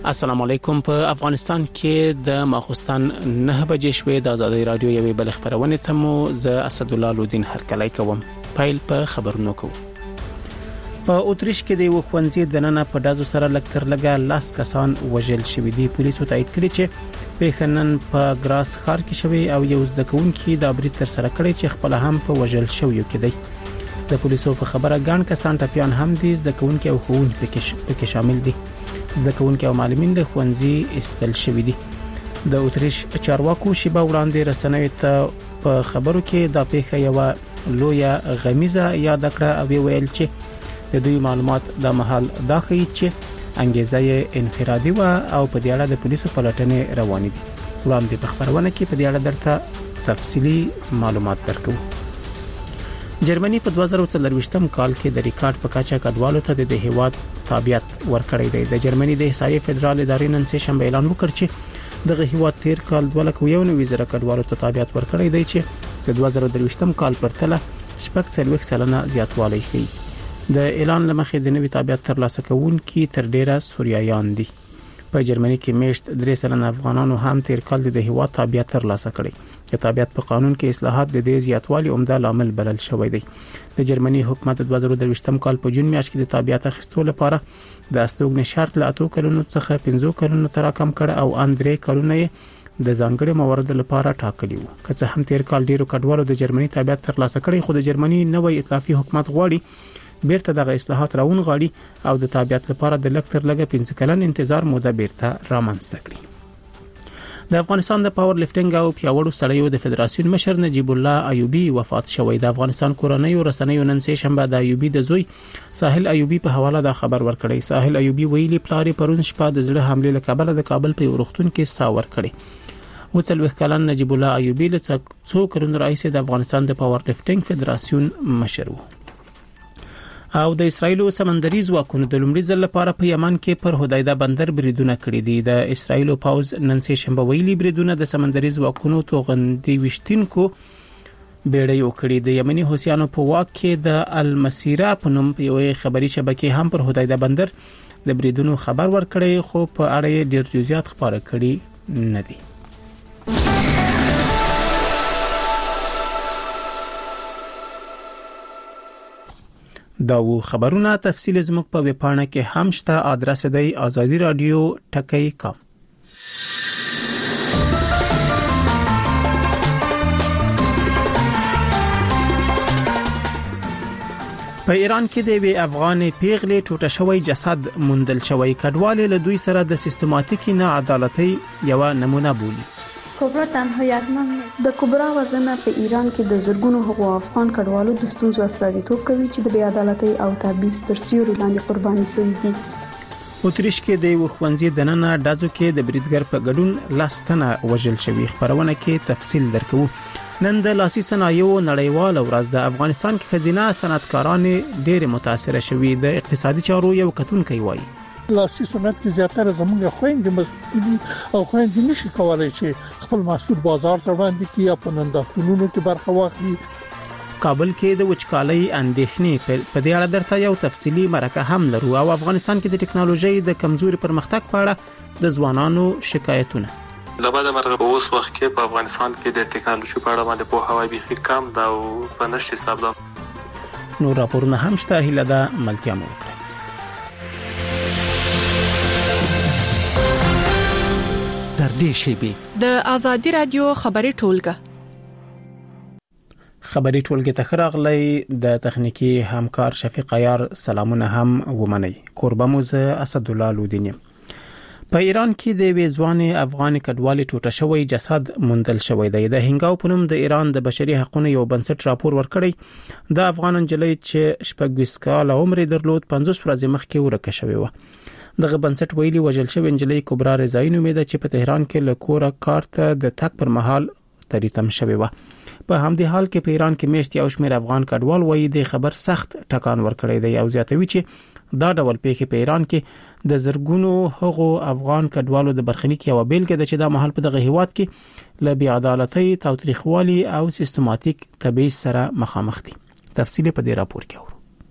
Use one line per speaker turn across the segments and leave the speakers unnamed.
السلام علیکم. په افغانستان کې د ماخوستن 9 بجې شوې د آزادۍ رادیو یوې بل خبرونه ته مو ز اسد الله لودین هرکلی کوم. پایل په خبرونو کو. په اوتریش کې د وخوانځي د نن په دازو سره لکتر لګا لاس کسان وژل شوې دي. پولیسو تایید کړی چې په خنن په ګراس ښار کې شوی او یو ځدکونکي د ابرید تر سره کړی چې خپل هم په وژل شوی کې دی. د پولیسو په خبره ګڼ کسان ټپيان هم دي، ځدکونکي او خوونکي پکې شامل دي. ځدکونکي او معلمین د خوانځي استل شوی دي. د اوتریش چارواکو شیبه وړاندې رسنیو ته په خبرو کې د پیښه یو لویه غمیزه یاد کړه او ویل چې د دوی معلومات د محل داخلي چې انګیزه انفرادي و او په دې اړه د پولیسو پلټنې روانې دي. وړاندې په خبرونه کې په دې اړه درته تفصيلي معلومات درکو. جرمني په 2024م کال کې د ریکارډ په کچه کډوالو ته د هیواد تابعیت ورکړی دی. د جرمني د احصایې فدرال ادارې نن سه شنبه اعلان وکړ چې دغه هیواد تیر کال 2.1 کډوالو ته تابعیت ورکړی دی چې د 2023م کال پرتله 40 سلنه زیاتوالی ښیي. د اعلان لمخې د نوي تابعیت ترلاسه کوونکي تر ډیره سوریایان دي. په جرمني کې میشت 3 سلنه افغانانو هم تیر کال د هیواد تابعیت ترلاسه کړی. د تابعیت په قانون کې اصلاحات د دې زیاتوالي عمده لامل بلل شوی دی. د جرمني حکومت د 2023م کال په جون میاشت کې د تابعیت اخیستو لپاره د استوګنې شرط له 8 کلونو څخه 15 کلونو ته راکم کړ او ان 3 کلونه د ځانګړي موارد لپاره ټاکلی وو. که څه هم تیر کال ډیرو کډوالو د جرمني تابعیت ترلاسه کړی، خو د جرمني نوې ائتلافي حکومت غواړي بیرته دغه اصلاحات راون غواړي او د تابعیت لپاره د لکتر لګه 15 کلن انتظار موده بیرته رامنځته کړي. د افغانستان د پاور لفټینګ او پیاوړو سړیو د فدراسیون مشر نجیب الله ایوبی وفات شوی. د افغانستان کورنۍ رسنیو نن سه شنبه د ایوبی د زوی ساحل ایوبی په حواله دا خبر ورکړی. ساحل ایوبی ویلي پلاری پرون شپه د زړه حمله له کابل د کابل په ورختون کې ساور کړی. وڅلوخ کلن نجیب الله ایوبی له څو کلونو رئیس د افغانستان د پاور لفټینګ فدراسیون مشر و. او د اسرایل سمندري ځواکونو د لومړي ځل لپاره په یمن کې پر هدایده بندر بریدونه کړي دي. د اسرایل پاوز نن سه شنبه ویلي بریدونه د سمندري ځواکونو توغندي وشتونکو بیړۍ وکړي. د یمني حوثیانو په واک کې د المسیرا په نوم یو خبري شبکې هم پر هدایده بندر د بریدونو خبر ورکړي، خو په اړه ډیر جزئیات خبره کړي نه دي. دا و خبرونه تفصیل زموږ په ویب پاڼه کې هم شته. ادرس دی azadiradio.com. په ایران کې د وی افغان پیغلې ټوټه شوی جسد موندل شوی. کډوال له دوی سره د سیستماتیکي نه عدالتي یو نمونه بولي.
کبرا تنها یقمن د کبرا وزنه په ایران کې د زرګونو حقوق افغان کډوالو د ستونزو استازیتوب کوي چې د بې عدالتۍ او تبعیض تر سیوري لاندې قرباني شوي دي.
اوتریش کې د وخوانځي د نن دازو کې د بریدګر په ګډون لاستنه وژل شوی. خبرونه کې تفصیل درکو. نن د لاسي صنایعو نړیوال ورځ د افغانستان کې خزینه صنعتکاران ډېر متاثر شوي. د اقتصادي چارو یو کتونکي وایي
لاسي صنعت کې زیاتره زموږ خويندې مسؤلین او خويندې نشي کولای چې خپل محصول بازار ته وړاندې کړي په نندارتونونو کې برخه واخلي.
کابل کې د وچکالۍ اندېښنې په دې اړه درته یو تفصیلی مرکه هم لرو او افغانستان کې د ټکنالوژي د کمزوري پرمختګ په اړه د ځوانانو شکایتونه.
لباده مرغه په اوس وخت کې په افغانستان کې د ټکنالوژي په اړه باندې په هواي بيخي کم دا او په نشي حساب ده.
نور راپورونه هم شته. هیله ده ملتیا مو وکړي.
در دې شیبي
د آزادۍ رادیو خبري ټولګه
ته خراغلی د تخنیکی همکار شفیق عیار سلامونه هم ومني. قربان موزه اسد الله لودین. په ایران کې د ویزوان افغان کډوالي ټوټه شوی جسد موندل شوی دی. د هنګاو په نوم د ایران د بشري حقوقو یو بنسټ راپور ورکړی. د افغان انجلۍ چې شپږ کال عمر درلود 50 ورځې مخکې ورکه شوی و. دغه بنسټ ویلي وژل شوی انجلۍ کبرا رضایی نومېده چې په تهران کې له کوره کار ته د تک پر مهال تریتم شوی و. په همدې حال کې په ایران کې میشت یو شمېر افغان کډوال وایي د خبر سخت ټکان ورکړی دی او زیاتوي چې دا ډول پیښې په ایران کې د زرګونو هغو افغان کډوالو د برخلیک یو بیلګه ده چې د محل په دغه هیواد کې له بې عدالتۍ، تاوتریخوالي او سیستماتیک تبعیض سره مخامخ دي. تفصیل په دې راپور کې اورو.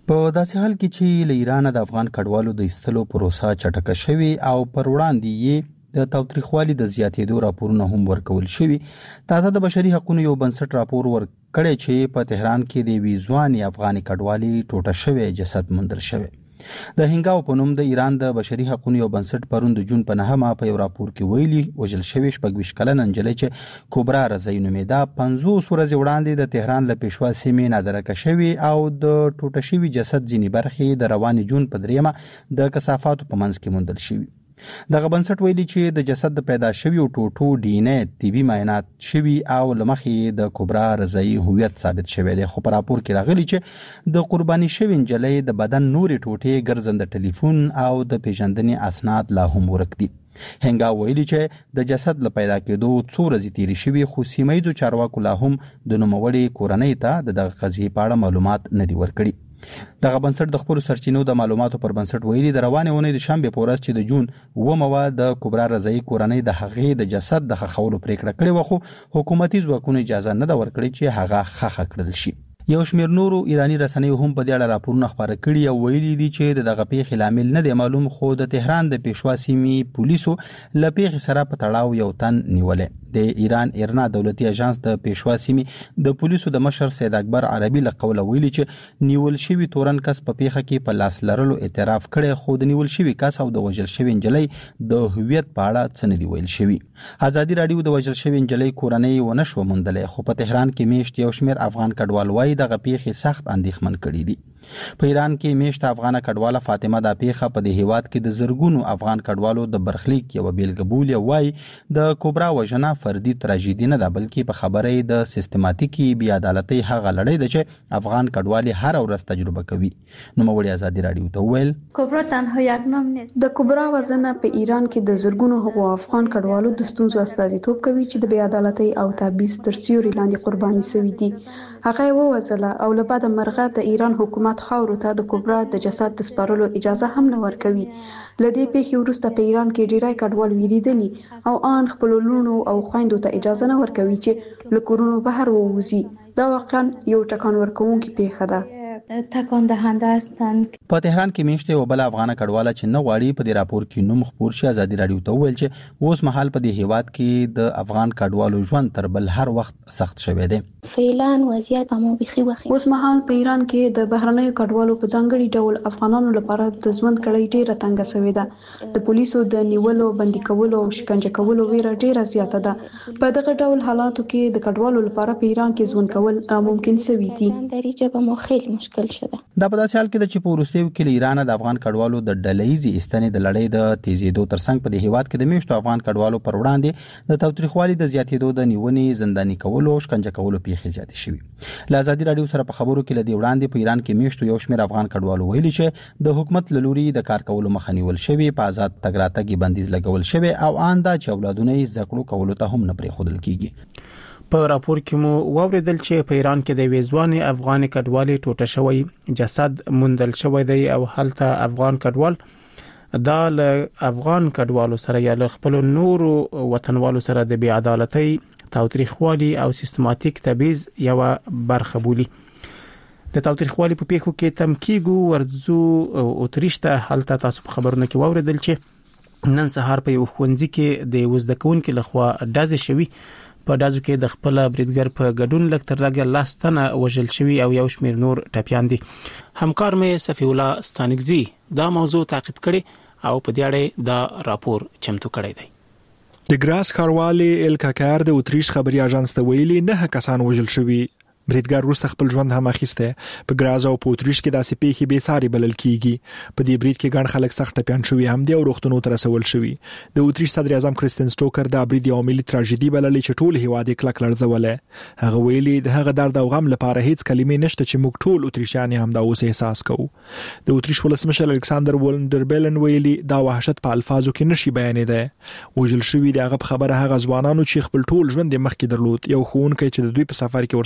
په داسې حال کې چې له ایران د افغان کډوالو د ایستلو پروسه چټکه شوې او پر وړاندې یې د تاوتریخوالي د زیاتېدو راپورونه هم ورکول شوي. تازه د بشري حقوقو یو بنسټ راپور ورکړی چې په تهران کې د ویزواني افغاني کډوالي ټوټه شوی جسد موندل شوی. د هنګاو په نوم د ایران د بشري حقوقو یو بنسټ پرون د جون په 9 په یو راپور کې ویلي وژل شوی 26 کلنه نجلۍ چې کبرا رضایی نومیده 50 ورځې وړاندې د تهران له پېشوا سیمې نادرکه شوی او د ټوټه شوی جسد ځینې برخې د رواني جون په 3 د کثافاتو په منځ کې موندل شوی. دغه بنسټ ویلي چې د جسد د پیدا شوی او ټوټو ډینه طبي معاینات شوی او لمخې د کبرا رضایی هویت ثابت شوی دی. خو په راپور کې راغلی چې د قرباني شوی نجلۍ د بدن نوري ټوټې ګرځنده ټلیفون او د پیژندنې اسناد لا هم ورک دي. هنګا ویلي چې د جسد له پیدا کېدو څو ورځې تیرې شوي خو سیمایي چارواکو لا هم د نوموړي کورنۍ ته د دغه قضیې په اړه معلومات نه دي ورکړي. دغه بنسټ د خپل سرچینو د معلوماتو پر بنسټ ویلي د روانې ونې د شنبه په ورځ چې د جون 9 د کبرا رضایی کورنۍ د هغې د جسد د خښولو پریکړه کړې و خو حکومتي ځواکونو اجازه نه ده ورکړې چې هغه خښه کړل شي. یو شمېر نورو ایرانی رسنیو هم په دې اړه راپورونه خپاره کړي او ویلي دي چې دغه پیښې لامل نه دی معلوم خو د تهران د پېشوا سیمې پولیسو له پیښې سره په تړاو یو تن نیولې. د ایران ایرنا دولتي اژانس د پېشوا سیمې د پولیسو د مشر سید اکبر عربي له قوله ویلي چې نیول شوی تورن کس په پیښه کې په لاس لرلو اعتراف کړي خو د نیول شوی کس او د وژل شوی نجلۍ د هویت په اړه څه نه دی ویل شوی. ازادي رادیو د وژل شوی نجلۍ کورنۍ ونه شو موندلې خو په تهران کې میشت یو شمېر افغان کډوال وایي دغه پیښې سخت اندېښمن کړي دي. په ایران کې میشت افغان کډواله فاطمه د پیښه په دې هیواد کې د زرګونو افغان کډوالو د برخلیک یو بیلګه بولي وایي د کبرا وژنه فردي تراژیدي نه ده بلکې په خبرې د سیستماتیکي بې عدالتۍ هغه لړۍ ده چې افغان کډوالي هر ورځ تجربه کوي. نوموړي ازادي رادیو ته وویل
کبرا تنها یک نام نیست. د کبرا وژنه په ایران کې د زرګونو هغو افغان کډوالو د ستونزو استازیتوب کوي چې د بې عدالتۍ او تبعیض تر سیوري لاندې قرباني شوي دي. هغه ووژله او له بعده مرغه د ایران حکومت خاورو ته د کبرا د جسد د سپارلو اجازه هم نه ورکوي. لدې پیښې وروسته په ایران کې ډیری کډوال ویریدلي او آن خپل لونو او خويندو ته اجازه نه ورکوي چې له کورونو بهر ووځي. دا واقعا یو ټکان ورکوونکی پیښه ده.
تکان دهنده هستند.
په تهران کې میشته یو بل افغان کډواله چې نه غواړي په دې راپور کې نوم خپور شي ازادي رادیو ته ویل چې اوس مهال په دې هیواد کې د افغان کډوالو ژوند تر بل هر وخت سخت شوی دی.
فعلا وضعیت مو بخي وخی.
اوس مهال په ایران کې د بهرنیو کډوالو په ځانګړي ډول افغانانو لپاره د ژوند کړۍ ډیره تنګه شوې ده. د پولیسو د نیولو، بندي کولو او شکنجه کولو ویره ډیره زیاته ده. په دغه ډول حالاتو کې د کډوالو لپاره په ایران کې ژوند کول ناممکن شوی دي.
درجه به مو خیلی مشکل شده.
دا په داسې حال کې چې په روسیې کې له ایران د افغان کډوالو د ډله‌ایزي استنې د لړۍ د تیزیدو ترڅنګ په دې هیواد کې د میشتو افغان کډوالو پر وړاندې د تاوتریخوالي د زیاتېدو د نیونې زنداني کولو او شکنجه کولو پیښې زیاتې شوې. له ازادي رادیو سره په خبرو کې لدی وړاندې په ایران کې میشتو یو شمېر افغان کډوالو ویلي چې د حکومت له لوري د کار کولو مخه نیول شوی، په آزاد تګ راتګ بندیز لګول شوی او آندا چې اولادونه یې زده کړو کولو ته هم نه پرېښودل کیږي.
په راپور کې مو واوریدل چې په ایران کې د ویزواني افغان کډوالي ټوټه شوی جسد موندل شوی دی او هلته افغان کډوال دا له افغان کډوالو سره یا له خپل نورو وطنوالو سره د بې عدالتۍ، تاوتریخوالي او سیستماتیک تبعیض یو برخه بولي. د تاوتریخوالي په پیښو کې تمکیګو ورزو او تریشته هلته تاسو په خبرونه کې واوریدل چې نن سهار په یو ښوونځي کې د وزدکونکو لخوا ډازې شوی. په دازو کې د خپل بریدګر په ګډون لکتر راګه لاستنه وژل شوی او یو شمیر نور ټپیان دي. همکار مې صفی الله ستانګزی دا موضوع تعقیب کړي او په دې اړه دا راپور چمتو کړی دی.
د ګراس کاروالي الکاکار د اوتریش خبري اژانس ته ویلي 9 کسان وژل شوی. بریدګر روسته خپل ژوند هم اخیسته. په ګراز او پوتریش کې داسې پیښې به ساري بلل کیږي. په دې برید کې ګڼ خلک سخت ټپيان شوی هم دي او روغتونو ته رسول شوی. د اوتریش صدر اعظم کریستین سټوکر دا برید یو ملي تراژیدي بللې چې ټول هیواد یې کلک لړزوله. هغه ویلي د هغه درد او غم لپاره هیڅ کلمې نشته چې موږ ټول اوتریشیان هم دا اوس احساس کوو. د اوتریش ولسمشر الکساندر ولندربلن ویلي دا وحشت په الفاظو کې نشي بیانېده. وژل شوی د هغه خبره هغه ځوانانو چې خپل ټول ژوند مخکې درلود، یو خوونکی چې د دوی په سفر کې ورسره ملګری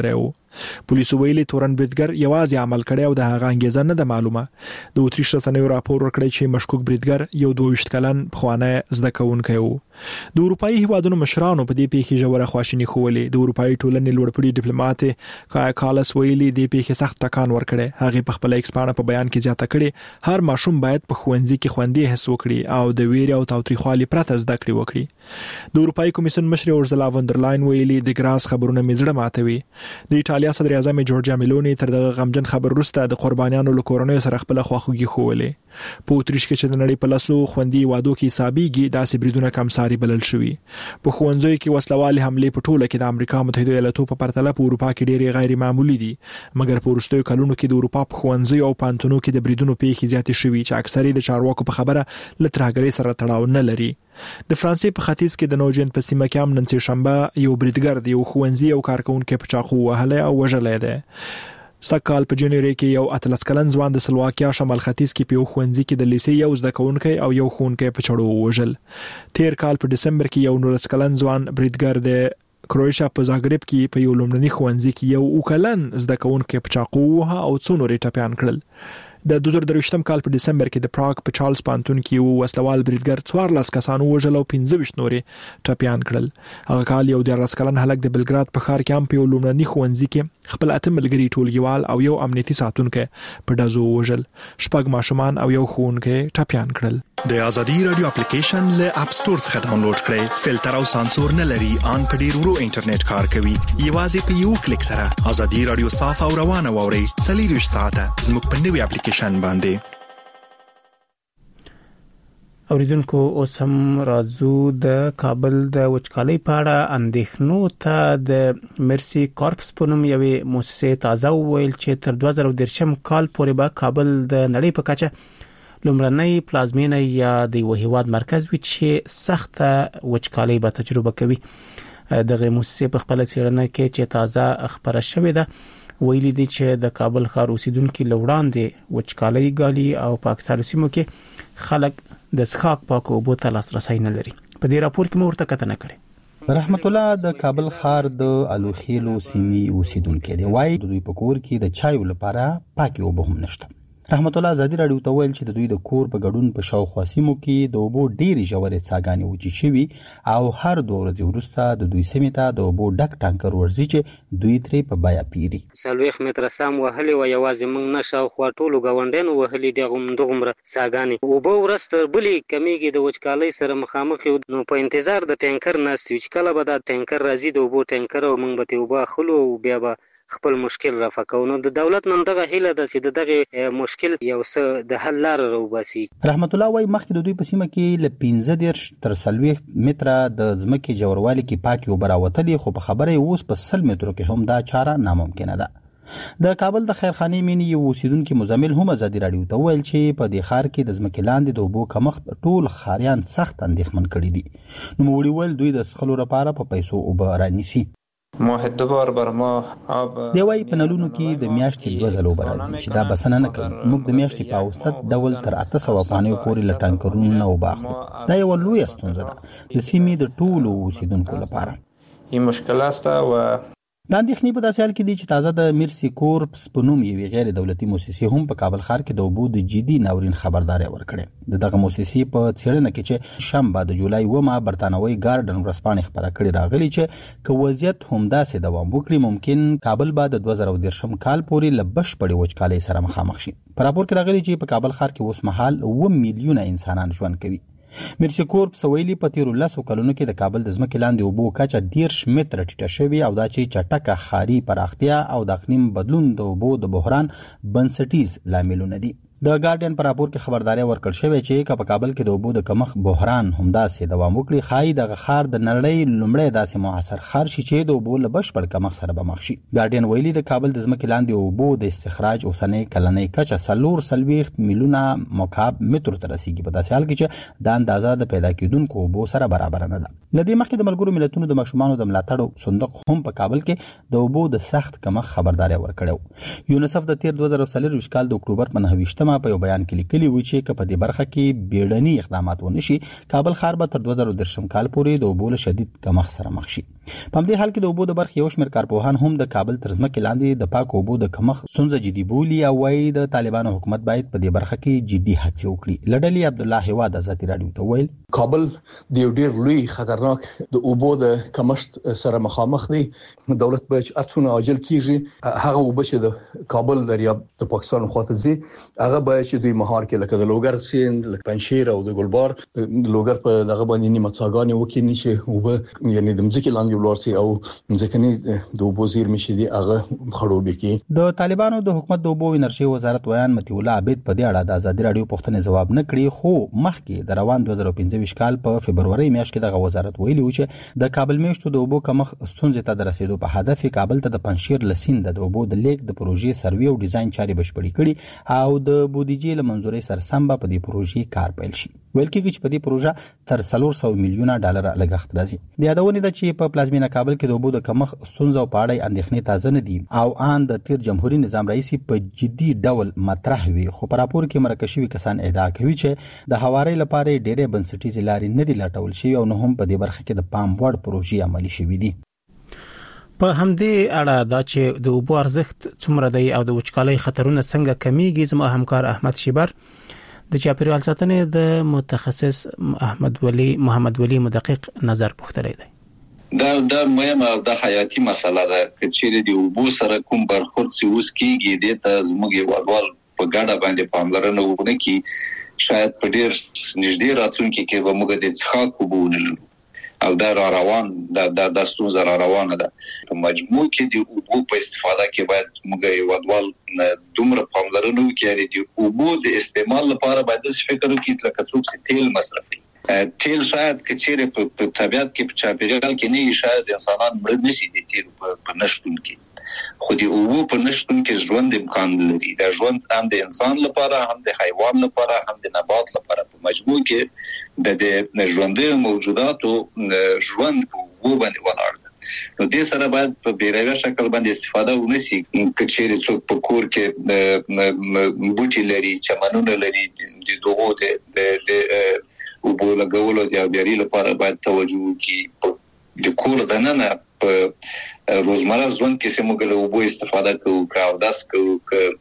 کړی و. پولیسو ویلي تورن بریدګر یوازې عمل کړی او د هغه انګیزه نه ده معلومه. د اتریش رسنیو راپور ورکړی چې مشکوک بریدګر یو 22 کلن پخوانی زده کوونکی و. د اروپایي هیوادونو مشرانو په دې پیښې ژوره خواشیني ښودلې. د اروپایي ټولنې لوړپوړي ډیپلوماټ کایا کالس ویلي دې پیښې سخت ټکان ورکړي. هغه په خپل ایکس پاڼه په بیان کې زیاته کړې هر ماشوم باید په ښوونځي کې خوندي حس وکړي او د ویرې او تاوتریخوالي پرته زده کړې وکړي. د اروپایي کمیسیون مشر اورزلا وندرلاین ویلي د ګراس خبرونه مزړه ماتوي. د ایټالیا صدر اعظم جورجیا میلونی تر دغه غمجن خبر وروسته د قربانیانو له کورنیو سره خپل خواخوږي ښودلې. په اتریش کې چې د نړۍ په لاسو خوندي وادو کې حسابيږي داسې بریدونه کمساري بلل شوی. په ښوونځیو کې وسلوالې حملې په ټوله کې د امریکا متحده ایالاتو په پرتله په اروپا کې ډېرې غیر معمولی دي. مګر په وروستیو کلونو کې د اروپا په ښوونځیو او پانتونو کې د بریدونو پیښې زیاتې شوي چې اکثره د چارواکو په خبره له ترهګرۍ سره تړاو نه لري. د فرانسې په ختیځ کې د نوجند په سیمه کې هم نن سه شنبه یو بریدګر د یو ښوونځي او کارکونکو په چاقو وهلی او وژلی دی. سکهال په جنوري کې یو 18 کلن ځوان د سلواکیا شمال ختیځ کې په یو ښوونځي کې د لیسې یو زده کوونکی او یو ښوونکی په چړو وژل. تیر کال په دسمبر کې یو 19 کلن ځوان بریدګر د کروشیا په زاګرب کې په یو لومړني ښوونځي کې یو وکلن زده کوونکی په چاقو وه او څو نورې ټپيان کړل. د 2023 کال په دسمبر کې د پراګ په چارلز پانتون کې یو وسلوال بریدګر 14 کسانو وژل او 15 نورې ټپيان کړل. هغه کال یو 14 کلن هلک د بلګراد په ښار کې هم په یو لومړني ښوونځي کې خپل اته ملګري ټولګیوال او یو امنیتي ساتونکو په دازو وژل. شپږ ماشومان او یو ښوونکی ټپيان کړل.
د ازادي رادیو اپلیکیشن له اپ سټور څخه ډاونلوډ کړئ. فلټر او سانسور نه لري، ان په ډیر ورو انټرنیټ کار کوي. یوازې په یو کلیک سره ازادي رادیو صاف او روانه ووري. 24 ساعته زموږ په نوې اپلیکیشن باندې.
اوریدونکو اوس هم راځو د کابل د وچکالۍ په اړه اندېښنو ته د مرسي کارپس په نوم یوې مؤسسې تازه وویل چې تر 2013 کال پورې به کابل د نړۍ په کچه لومړنۍ پلازمینه یا د یو هیواد مرکز وي چې سخته وچکالۍ به تجربه کوي. دغه مؤسسې په خپل څېړنه کې چې تازه خبره شوې ده ویلي دي چې د کابل ښار اوسیدونکو لوړاندې وچکالۍ ګالي او په اکثر سیمو کې خلک د څښاک پاکو اوبو ته لاسرسي نه لري. په دې راپور کې مو ورته کتنه کړې.
رحمت الله د کابل ښار د الوخیلو سیمې اوسیدونکو دی وایي د دوی په کور کې د چایو لپاره پاکي اوبه هم نشته. رحمت الله ازادي رادیو ته ویل چې د دوی د کور په ګډون په شاوخوا سیمو کې د اوبو ډېری ژورې څاګانې وچې شوي او هر 2 ورځې وروسته د دوی سیمې ته د اوبو ډک ټانکر ورځي چې دوی ترې په بیا پیري.
40 متره سم وهلي و یوازې موږ نه شاوخوا ټولو غونډینو وهلي دغه څاګانې اوبه ورسته بلې کمیږي. د وچکالۍ سره مخامخ یو نو په انتظار د ټانکر ناست چې کله به دا ټانکر راځي د اوبو ټانکر او موږ به اوبه خلو بیا به خپل مشکل رافع کوو. نو د دولت نن دغه هیله ده چې دغه مشکل یو څه د حل لار راوباسي.
رحمت الله وايي مخکې د دوی په سیمه کې ل 15 تر 40 متره د ځمکې جوړوالي کې پاکي اوبه راوتلې، خو په خبره اوس په 100 مترو کې هم دا چاره ناممکنه ده. د کابل د خیرخانه مینی یو اوسیدونکو مزمل هم ازادي رادیو ته ویل چې په دې ښار کې د ځمکې لاندې د اوبو کمښت ټول ښاریان سخت اندېښمن کړي دي. نو موږ ویل دوی د څښلو لپاره په پیسو اوبه رانیسي.
محدبار بر ما آب
دی وای په نلونو کې د میاشتې 2 ځله اوبه راځي چې دا بسنه نه کوي. موږ د میاشتې په اوسط ډول تر 800 افغانیو پورې له ټانکرونو نه اوبه اخلو. دا یو لوی ستونزه ده د سیمې د ټولو اوسیدونکو لپاره.
این مشکل است و
د اندېښنې په داسې حال کې دي چې تازه د مرسي کورپس په نوم یوې غیر دولتي مؤسسې هم په کابل ښار کې د اوبو د جدي ناورین خبرداري ورکړې. دغه مؤسسې په څېړنه کې چې شنبه د جولای 1 برتانوي ګارډن ورسپانې خبره کړې راغلي چې که وضعیت همداسې دوام وکړي ممکن کابل به د 2013 کال پورې له بشپړې وچکالۍ سره مخامخ شي. په راپور کې راغلي چې په کابل ښار کې اوس مهال 1 میلیونه انسانان ژوند کوي. مرسي کورپس ویلي په تیرو 10 کلونو کې د کابل د ځمکې لاندې اوبو کچه 10 متره ټیټه شوې او دا چې چټکه ښاري پراختیا او د اقلیم بدلون د اوبو د بحران بنسټیز لاملونه دي. د ګارډین پر راپور کې خبرداري ورکړل شوې چې په کابل کې د اوبو د کمښت بحران همداسې دوام وکړي خای د غخار د نړۍ لومړی داسې معاصر خار شي چې د اوبو له بشپړ کمښت سره به مخ شي. ګارډین ویلي د کابل د ځمکې لاندې اوبو د استخراج اوسنۍ کلنۍ کچه 440 میلیونه مکعب متر ته رسیدي په داسې حال کې چې د اندازه د پیدا کېدونکو اوبو سره برابر نه ده. لدې مخکې د ملګرو ملتونو د ماشومانو د ملاتړ صندوق هم په کابل کې د اوبو د سخت کمښت خبرداري ورکړو. یونیسف د تیر 2023 کال د اکتوبر په 9 28 په یو بیان کې لیکلي و چې په دې برخه کې بیړني اقدامات ونشي کابل ښار به تر 2013 کال پورې د اوبو له شدید کمښت سره مخ شي. په دې حال کې د اوبو د برخې یو شمېر کارپوهان هم د کابل تر ځمکې لاندې د پاک اوبو د کمښت ستونزه جدي بولي او وايي د طالبانو حکومت باید په دې برخه کې جدي هڅې وکړي. لړلي عبد الله هواد ازادي رادیو ته ویل
کابل د یو ډیر لوی خطرناک د اوبو د کمښت سره مخامخ دی. دولت به ارڅونه عاجل کیږي هغه اوبه چې د کابل دریاب د پاکستان خواته ځي هغه به چې دوی مهار کې لکه د لوګر سیند لکه پنشیر او د ګلبار لوګر په دغه باندې نیمه څاګانې وکړي چې اوبه یعنی د مځکې لاندې ولورسي او ځکه د اوبو زیرمې شي دي هغه خړوبې کی.
د طالبانو د حکومت د اوبو انرژي وزارت ویان متي الله عبید په دې اړه د ازادي رادیو پوښتنې جواب نه کړی خو مخکې د روان 2015 کال په فبرवरी میاشت کې د وزارت ویلي و چې د کابل میشتو د اوبو کمښت ستونزې ته د رسیدو په هدف کابل ته د پنشیر لسیند د اوبو د لیک د پروژې سروي او ډیزاین چاري بشپړې کړي او د بودیجې له منځوري سره سم په دې پروژې کار پیل شي. ویل کېږي چې په دې پروژه تر 400 میلیونه ډالر لګښت راځي. د یادونه ده چې په پلازمینه کابل کې د اوبو د کمښت ستونزې په اړه اندېښنې تازه نه دي او ان د تیر جمهوریت نظام رئیس په جدي ډول مطرح وي خو په راپور کې مرکشي کسان ادعا کوي چې د هواري لپاره ډېرې بنسټیزې لارې نه دي لټول شوی او نه هم په دې برخه کې د پام وړ پروژې عملي شوې دي.
په همدې اړه دا چې د اوبو ارزښت څومره دی او د وچکالۍ خطرونه څنګه کمیږي زما همکار احمد شیبر د چاپیریال ساتنې د متخصص محمد ولی مدقق نظر پوښتلی دی.
دا مهمه او د حیاتي مسله ده چې د اوبو سره کوم برخورد چې اوس کیږي د زموږ وړوال په ګډه باندې پاملرنه وکړي چې شاید په ډیر نږدې راتلونکي کې به موږ د څښاک اوبه ونلرو او دا روان د ستونزه روانه ده. په مجموع کې د اوبو په استفاده کې باید موږ وړوال دومره پاملرنه وکړي د اوبو د استعمال لپاره باید فکر وکړي لکه څوک چې تیل مصرفوي. تیل شاید کچېره په طبيعت کې په چاپیریال کې نه شاید انسانان مړ نشي د تیل په نشټون کې خو د اوبو په نشټون کې ژوند امکان لري. دا ژوند هم د انسان لپاره هم د حیوان لپاره هم د نبات لپاره په مجموع کې د ژوندۍ موجوداتو ژوند په اوبو باندې ولاړ دی. نو دې سره باید په بیروي شکل باندې استفاده ونشي کچېره څوک په کور کې بوټي لري چمنونه لري د دوغو د اوبو لګولو د اوبیاري لپاره باید توجه وکړي. د کور دننه په روزمره ژوند کې سمګل اوبو استفاده کوو او داس کوو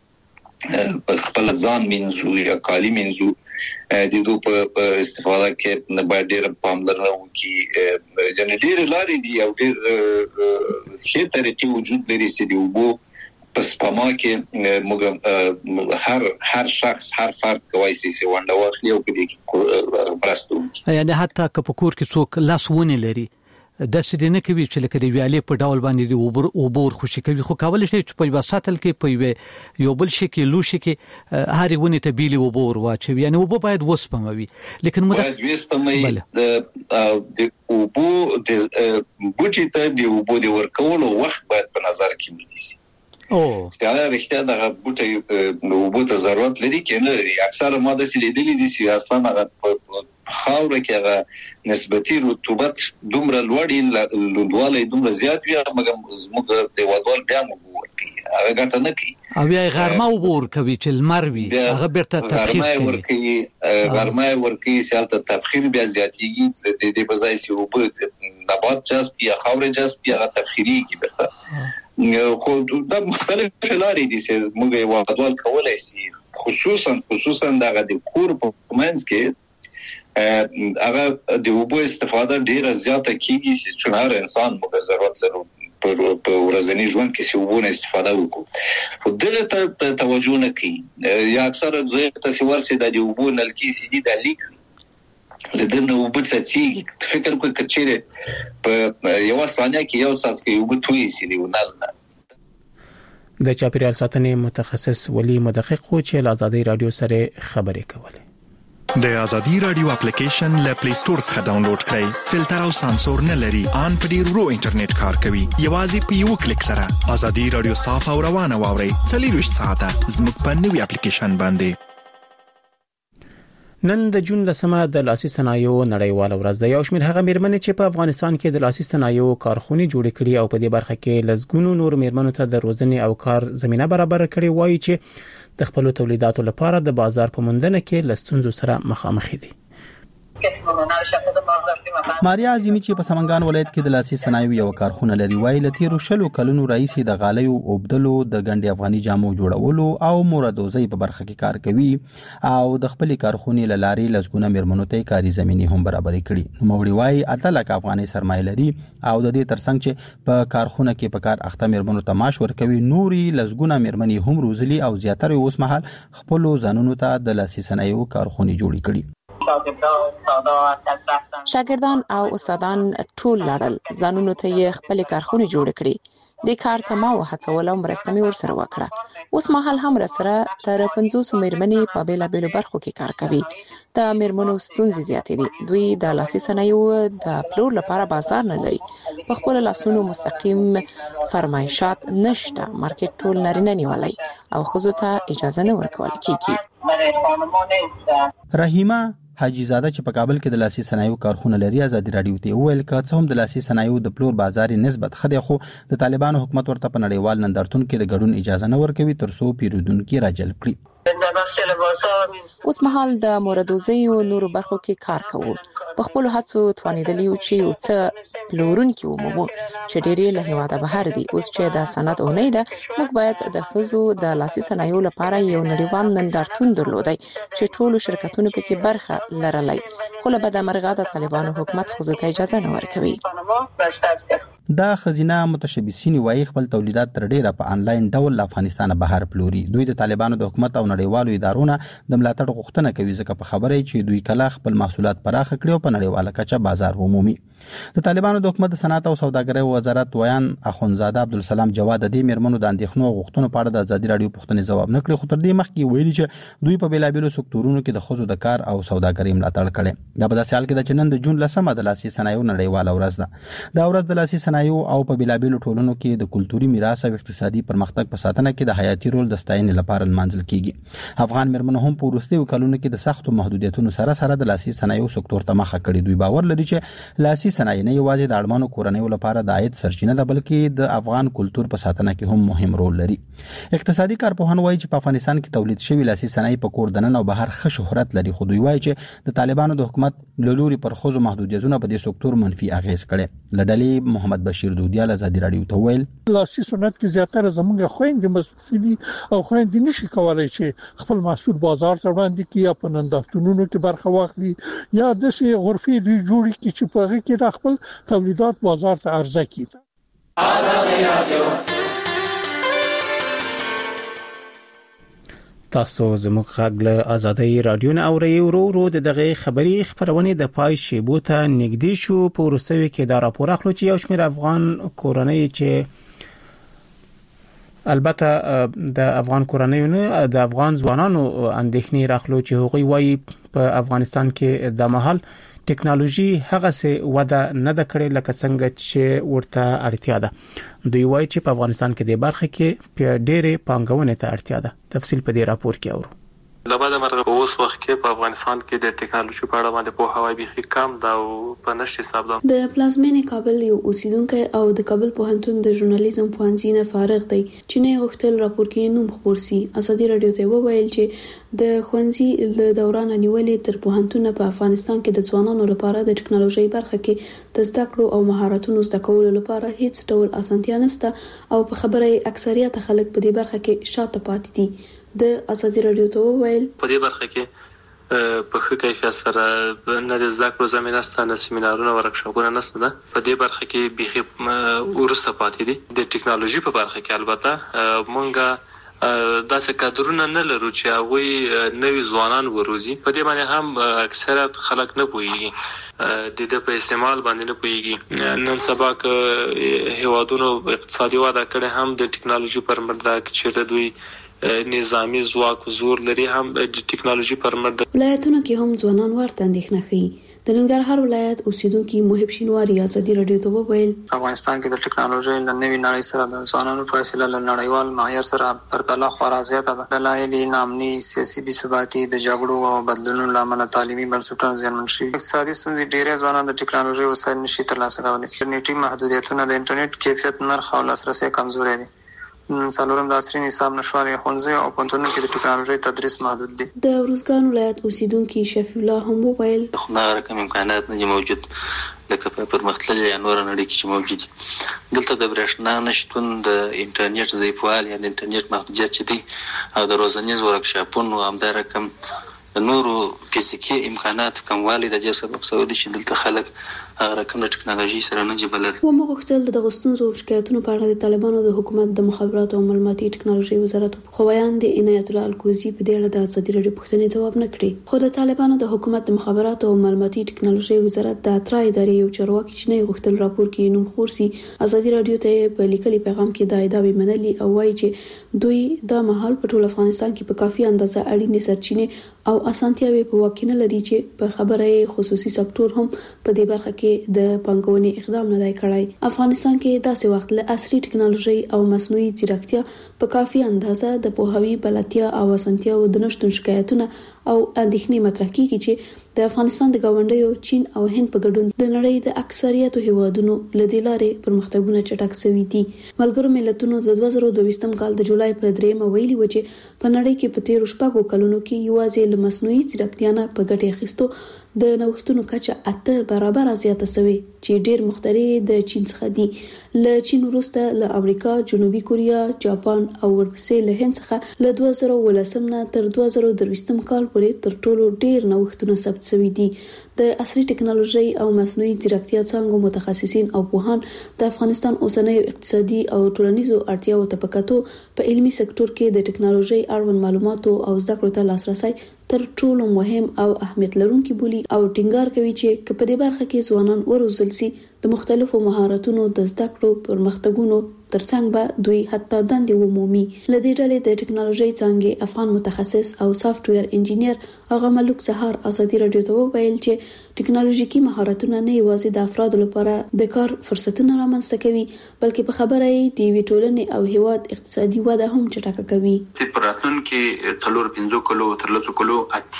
ک خپل ځان منځو یا کالی منځو د دوی په استفاده کې نه باید ډېر پاملرنه وکړي. جن ډېر لارې دي او ډېر ښه طریقې وجود لري چې د اوبو په سپما کې موږ هر شخص هر فرد کوي چې ونده واخلي او په دې کې برستو.
یعنی حتی که په کور کې څوک لاسونه لري د سړي نه کوي چې لکه د ویالې په ډول باندې اوبور خوشي کوي خو کول شي چې په وساتل کې په یو بل شي کې لوشي کې هر ونه ته بیلی اوبور واچوي. یعنی اوبو باید وسپموي لیکن
باید وسپموي د اوبو د بوټي ته د اوبو د ورکولو وخت باید په نظر کې ونیسي. ستاره رښتیا دغه بوټي اوبو ته ضرورت لري کې نه لري. اکثره ماده سې لیدلې دي چې اصلا هغه خاوره کې هغه نسبتي رطوبت دومره لوړی دومره زیات وي مګر زموږ د وډوال بیا موږ ورکي هغه ګټه نه کوي
او بیا غرمه وبور کوي چې لمر وي هغه بیرته تبخیر کوي
غرمه ورکي سالته تبخیر بیا زیاتېږي د دې په ځای چې وبو نبات جذب یا خاوره جذب یا تبخیری کی بیرته خو د مختلف لارې دي چې موږ وډوال کولای شي خصوصا دغه د کور په منځ کې هغه د اوبو استفاده ډیره زیاته کیږي چې هر انسان موږ ضرورت لرو په ورځنی ژوند کې چې اوبو استفاده وکړو. خو دغه توجه نه کوي یا اکثره ځای تاسو ورسې د اوبو نلکی سي دي د لیک لدنه اوبو څخه فکر کوي کچېره په یو ثانیه کې یو څاڅکی کې اوبو توي سي دی ونل.
د چاپیریال ساتنې متخصص ولی مدقق چې له آزادۍ رادیو سره خبرې کولې.
د آزادۍ رادیو اپلیکیشن له پلی سٹور څخه ډاونلوډ کړئ. فلټر او سانسور نه لري. ان په ډیر ورو انټرنیټ کار کوي. یوازې په یو کلیک سره آزادۍ رادیو صاف او روانه واورئ. 24 ساعته زموږ په نوې اپلیکیشن باندې.
نن د جون لسمه د لاسي صنایعو نړیواله ورځ ده. یو شمېر هغه میرمنې چې په افغانستان کې د لاسي صنایعو کارخونې جوړې کړي او په دې برخه کې لزګونو نور میرمنو ته د روزنې او کار زمينه برابر کړي وایي چې د خپل تولیداتو لپاره د بازار په موندنه کې لستونزو سره مخامخ دي.
ماریا عظیمی چې په سمنګان ولایت کې د لاسي صنایعو یو کارخونه لري وایي له تیرو 20 کلونو راهیسې د غالیو اوبدلو د ګنډي افغاني جامو جوړولو او موردوزي په برخه کې کار کوي او د خپل کارخونې له لارې لزګونه میرمنو ته کاري زميني هم برابرې کړي. نو موري وایي 8 لک افغاني سرمایه لري او د دې ترڅنګ چې په کارخونه کې په کار اخته میرمنو ته معاش ورکوي نوري لزګونه میرمنې هم روزلي او زیاتره اوس مهال خپل ځانونو ته د لاسي صنایعو کارخونه جوړې کړي.
شاګردان او استادان ټول لړل ځانونو ته یې خپل کارخونه جوړ کړي د کار ته ما وهڅول او مرسته مې ورسره وکړه. اوس مهال هم سره تر 500 میرمنې په بیلابیلو برخو کې کار کوي. د میرمنو ستونزې زیاتې دي. دوی د لاسي صنایعو د پلور لپاره بازار نه لري. په خپل لاسونو مستقیم فرمایشات نشته. مارکیټ ټول نارینه نیولای او خزو ته اجازه نه ورکول کیږي.
رحیمه حاجی زاده چې په کابل کې د لاسي صنایعو کارخونه لري ازادي رادیو ته ویل چې هم د لاسي صنایعو د پلور بازار نسبت خدای خو د طالبانو حکومت ورته په نړیوال نندارتون کې د ګډون اجازه نه ورکوي ترڅو پیرودونکو راجلب کړي.
اوس مهال د موردوزي او نورو برخو کې کار کوو. په خپل هڅو توانیدلی او چې یو څه پلورونکو ومو چې ډېری له هواده بهر دي. اوس چې د صنعت اونۍ ده موږ باید د خزو د لاسي صنایعو لپاره یو نړیوال نندارتون درلودای چې ټول شرکتونو پکې برخه لرلای. خو له بده مرغه د طالبانو حکومت خو ته اجازه نه ورکوي.
دا خزینه متشبثین وایي خپل تولیدات تر ډیره په انلاین ډول افغانستان بهر پلوري. دوی د طالبانو د حکومت او نړیوالو ادارونو د ملاتړ غوښتنه کوي ځکه په خبره چې دوی کله خپل محصولات پراخ کړي او په نړیواله کچه بازار ومومي. د طالبانو د حکومت صنعت او سوداګرۍ وزارت ویان اخونزاده عبدالسلام جواد د دې میرمنو د اندېښنو غوښتنو په اړه د ازادي رادیو پوښتنې ځواب نه کړی. خو تر دې مخکې ویلي چې دوی په بیلابیلو سکتورونو کې د خزو د کار او سوداګرۍ ملاتړ کړي. دا په داسې حال کې د نن د جون 10 د لاسي صنایعو نړیواله ورځ ده. دا ورځ د لاسي صنایعو او په بیلابیلو ټولنو کې د کلتوري میراث او اقتصادي پرمختګ په ساتنه کې د حیاتي رول د ستاینې لپاره لمانځل کیږي. افغان میرمنو هم په وروستیو کلونو کې د سختو محدودیتونو سره د لاسي صنایعو سکتور ته مخه کړې. دوی باور لري چې لاسي صنایع نه یوازې د اړمنو کورنیو لپاره د عاید سرچینه ده بلکې د افغان کلتور په ساتنه کې هم مهم رول لري. اقتصادي کارپوهان وایي چې په افغانستان کې تولید شوی لاسي صنایع په کور دننه او بهر ښه شهرت لري. خو دوی وایي چې د طالبانو د حکومت له لوري پر خزو محدودیتونه په دې سکتور منفي اغیز کړي. لډلې محمد بشیر دودیال ازادي رادیو ته ویل
لاسي صنعت کې زیاتره زموږ خويندې مسؤلي او خويندې نشي کولای چې خپل محصول بازار ته وړاندې کړي یا په نندارتونونو کې برخه واخلي یا د شي غرفي دوی جوړي کې چې په هغه کې د خپل تولیدات بازار ته عرضه کړي.
ازادي رادیو تاسو زموږ غږ له ازادي رادیو نه اورئ. ورو د دغه خبري خبرونه د پای شیبو ته نږدې شو. په ورسوي کې دا راپور اخلو چې یو شمېر افغان کورنۍ چې البته د افغان کورنیو نه د افغان ځوانانو اندېښنې راخلو چې هغوی وایي په افغانستان کې د محل ټکنالوژي هغه څه وده نه د کړې لکه څنګه چې ورته اړتیا ده. دوی وایي چې په افغانستان کې د برخه کې په ډېرې پانګونې ته اړتیا ده. تفصیل په دې راپور کې اورو.
لباده مرغه اوس وخت کې په افغانستان کې د ټکنالوژي په اړه باندې په هواي بيخي کم دا او په نشي حساب ده. د
پلازمینې کابل یو اوسیدونکو او د کابل پوهنتون د ژورنالیزم پوهنځي نه فارغ دی چې نه غوښتل راپور کې نوم خبر سي. ازادي رادیو ته وویل چې د خوانځي له دوران نیولې تر پوهنتون په افغانستان کې د ځوانانو لپاره د ټکنالوژي برخه کې د زده کړو او مهارتونو زده کولو لپاره هیڅ ډول اسانتیا نشته او په خبره اکثریت خلک په دې برخه کې شاته پاتې دي. د ازادي رادیو ته ویل
په دې برخه کې په ښه کیفیت سره نه د زده کړو زمينه ستاسو نه سیمینارونه ورکشاپونه نشته ده. په دې برخه کې بيخي ورسته پاتې دي. د ټکنالوژي په برخه کې البته مونږه داسې کادرونه نه لرو چې هغه نوي ځوانان وروزي. په دې باندې هم اکثریت خلک نه پوهیږي د په استعمال باندې نه پوهیږي. نن سبا کې هیوادونو اقتصادي وده کړي هم د ټکنالوژي پر مبدا چې دوی نظامی ځواک زور لري هم د ټکنالوژي پر مبدا.
ولایتونو کې هم ځوانان ورته اندېښنه کوي. د ننګرهار ولایت اوسیدونکو محب شینواری ازادي رادیو ته وویل
افغانستان کې د ټکنالوژي له نوې نړۍ سره د ځوانانو فاصله له نړیوال معیار سره پرتله خورا زیاته ده. دلایل نامني سیاسي بې ثباتي د جګړو او بدلونونو لامل تعلیمي بنسټونه زیانمن شوي. اقتصادي ستونزې ډېر ځوانان د ټکنالوژي وسایل نشي ترلاسه کولی. انټرنیټي محدودیتونه د انټرنیټ کیفیت نرخ او لاسرسي کمزوري دي. څلورم د عصري نصاب نشوالي ښوونځي او پوهنتونونو کې د ټکنالوژي تدریس محدود دي.
د ارزګان ولایت اوسیدونکو شفیع الله هم وویل
خو رقم امکانات نه موجود لکه په پرمختللي یا نور نړۍ کې چې موجود دي. دلته د برېښنا نشتون، د انټرنیټ ضعیفوالی یا د انټرنیټ محدودیت چې دی او د روزنیز ورکشاپونو همدا رقم د نورو فزیکي امکانات کموالی د دې سبب شوی دی چې دلته خلک هغه رقم د ټکنالوژي سره نه جبلل.
ومو غوښتل د ستونزو او شکایتونو په اړه د طالبانو د حکومت د مخابراتو او معلوماتي ټکنالوژي وزارت خوايان د عنایت الله الکوزي په دې اړه د ازادي راډیو پوښتنې جواب نه کړی. خو د طالبانو د حکومت د مخابراتو او معلوماتي ټکنالوژي وزارت د اترا ادارې یو چارواکي چې نه غوښتل راپور کې نوم خورسي ازادي راډیو ته په لیکلي پیغام کې د ادعای منلي او وايي چې دوی د مهال په ټول افغانستان کې په کافي اندازه اړینې سرچینې او اسانتیاوي په واکینه لري چې په خبره خصوصي سکتور هم په دې برخه کې د پانګونې اقدام نه دی کړی. افغانستان کې داسې وخت له عصري ټکنالوژي او مصنوعي ځیرکتیا په کافي اندازه د پوهاوی بلدتیا او اسانتیاو د نشټون شکایتونه او اندېښنې مطرح کیږي چې د افغانستان د گاونډیو چین او هند په ګډون د نړۍ د اکثریت هیوادونو لدې لارې پرمختګونه چټک شوي دي. ملګرو ملتونو د 2022 کال د جولای په 3 ویلي و چې په نړۍ کې په 13 کلونو کې یوازې له مصنوعي ځیرکتیا نه په ګټه اخیستو د نوښتونو کچه 8 برابر زیاته شوې چې ډېر مختلف د چین څخه دي. له چین وروسته له امریکا، جنوبي کوریا، جاپان او ورپسې له هند څخه له 2018 نه تر 2023 کال پورې تر ټولو ډېر نوښتونه ثبت شوي دي. د عصري ټکنالوژي او مصنوعي ځیرکتیا څنګه متخصصین او پوهان د افغانستان اوسنۍ اقتصادي او ټولنیزو اړتیاو ته پکاتو په علمي سکتور کې د ټکنالوژي اړوند معلوماتو او زده کړو ته لاسرسي تر ټولو مهم او اهمیت لرونکي بولي او ټینګار کوي چې په دې برخه کې ځوانان وروزل سي د مختلفو مهارتونو د زده کړو پرمختګونو ترڅنګ به دوی حتی دندې ومومي. لدې ډلې د ټکنالوژي څنګه افغان متخصص او سافټویر انجینیر هغه ملک سهار ازادي راډیو ته وویل چې ټکنالوژیکي مهارتونه نه یوازې د افرادو لپاره د کار فرصتونه رامنځته کوي بلکې په خبره یې د وی ټولنې او هیواد اقتصادي وده هم چټکه کوي.
چې پراتون کې تلور 15 کلو تر 10 کلو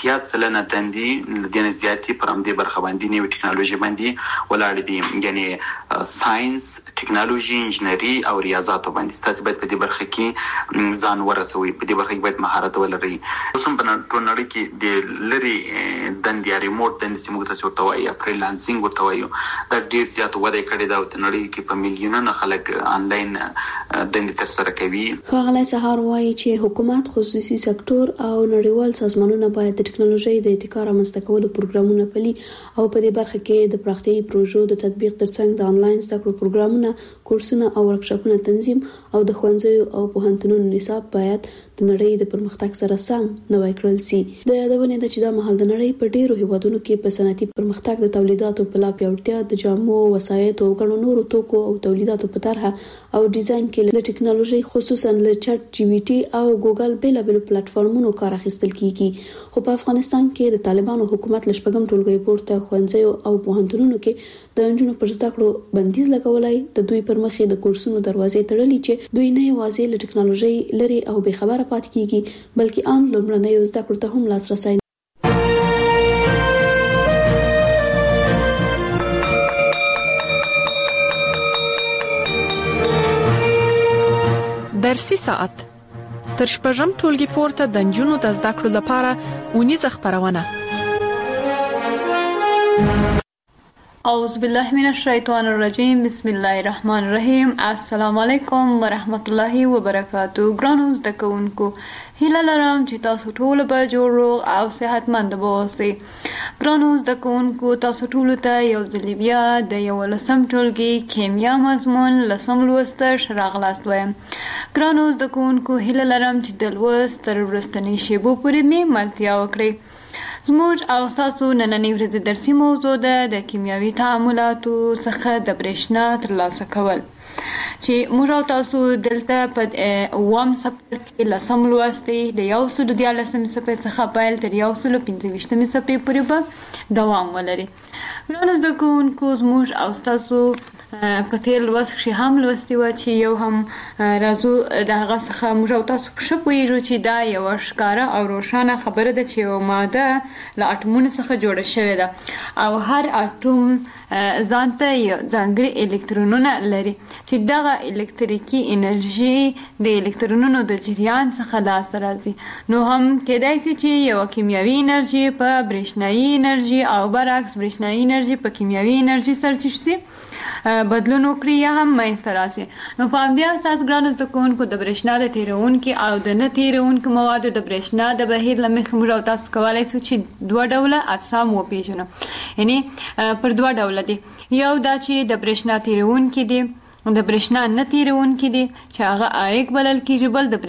80% دندې لدینه زیاتی پر امدې برخه باندې نوې ټکنالوژي باندې ولاړ دي، یعنی ساينس، ټکنالوژي، انجنیری او ریاضات باندې. تاسو باید په دې برخه کې ځان ورسوي، په دې برخه کې باید مهارت ولرئ. اوسم په ټول نړۍ کې د لری دندې یا ریموټ دندې چې موږ تاسو ورته وایو یا فریلانسینګ ورته وایو دا ډیر زیات وده کړې ده او د نړۍ کې په میلیونونو خلک آنلاین دندې ترسره کوي.
ښاغلی سهار وایي چې حکومت، خصوصي سکتور او نړیوال سازمانونه باید د ټکنالوژي د ابتکار رامنځته کولو پروګرامونه پلي او په دې برخه کې د پراختیايي پروژو د تطبیق ترڅنګ د آنلاین زده کړو پروګرامونه، کورسونه او ورکشاپونه تنظیم او د ښوونځیو او پوهنتونونو نصاب باید د نړۍ د پرمختګ سره سم نوی کړل سي. د یادونه ده چې دا مهال د نړۍ په ډیرو هیوادونو کې په صنعتي پرمختګ د تولیداتو په لا پیاوړتیا، د جامو، وسایطو او غنو نورو توکو او تولیداتو په طرحه او ډیزاین کې له ټکنالوژي خصوصا له چټ جی پی ټي او ګوګل بیلابل پلیټفارمونو کار اخیستل کیږي. خو په افغانستان کې د طالبانو حکومت لشپګم ټولګي پورته ښوونځیو او پوهنتونونو کې د انجونو پر زده کړو بندیز لګولای د دوی پر مخې د کورسونو دروازې تړلې چې دوی نه یوازې له ټکنالوژي لري او به خبره پات کیږي بلکې ان لومړنۍ زده کړو ته هم لاسرسي.
درسي ساعت تر شپږم ټولګي پورته د انجونو د زده کړو لپاره ونیزه خبرونه.
اعوذ بالله من الشیطان الرجیم، بسم الله الرحمن الرحیم. السلام علیکم ورحمت الله وبرکاتہ. ګرانو زده کوونکو، هیله لرم چې تاسو ټول به جوړ او صحتمند اوسئ. ګرانو زده کوونکو، تاسو ټول ته یو ځل بیا د 11م ټولګي کیمیا مضمون لسم لوست راغلاست وایم. ګرانو زده کوونکو، هیله لرم چې د لوست تر وروستنۍ شیبو پورې مې ملتیا وکړئ. زموږ او تاسو نننۍ ورځې درسي موضوع ده د کیمیاوي تعاملاتو څخه د برېښنا ترلاسه کول، چې موږ او تاسو دلته په 9م صفحه کې لسم لوست دی. د 114 صفحې څخه پیل تر 125 صفحې پورې به دوام ولري. ګرانو زده کوونکو، زموږ او تاسو کته لوست شي هم لوستي و چې یو هم راځو د هغه څخه موږ او تاسو په پوهیږو چې دا یو ښکاره او روښانه خبره ده چې یو ماده له اټومونو څخه جوړه شوې ده او هر اټوم ځانته یو ځانګړي الکترونونه لري چې دغه الکتریکي انرژي د الکترونونو د جریان څخه لاسته راځي. نو هم کېدای شي چې یو کیمیاوي انرژي په برېښنايي انرژي او برعکس برېښنايي انرژي په کیمیاوي انرژي سره شي بدلون وکړي یا هم منځته راسي. نو په همدې اساس ګرانو زده کوونکو د برېښنا د تیرونکي او د نه تیرونکو موادو د برېښنا د بهیر له مخې موږ او تاسو کولی شو چې دوه ډوله اجسام وپېژنو. یعنې پر دوه ډوله دي، یو دا چې د برېښنا تیرونکي دي، د برېښنا نه تیرونکي دي چې هغه عایق بلل کېږي، بل د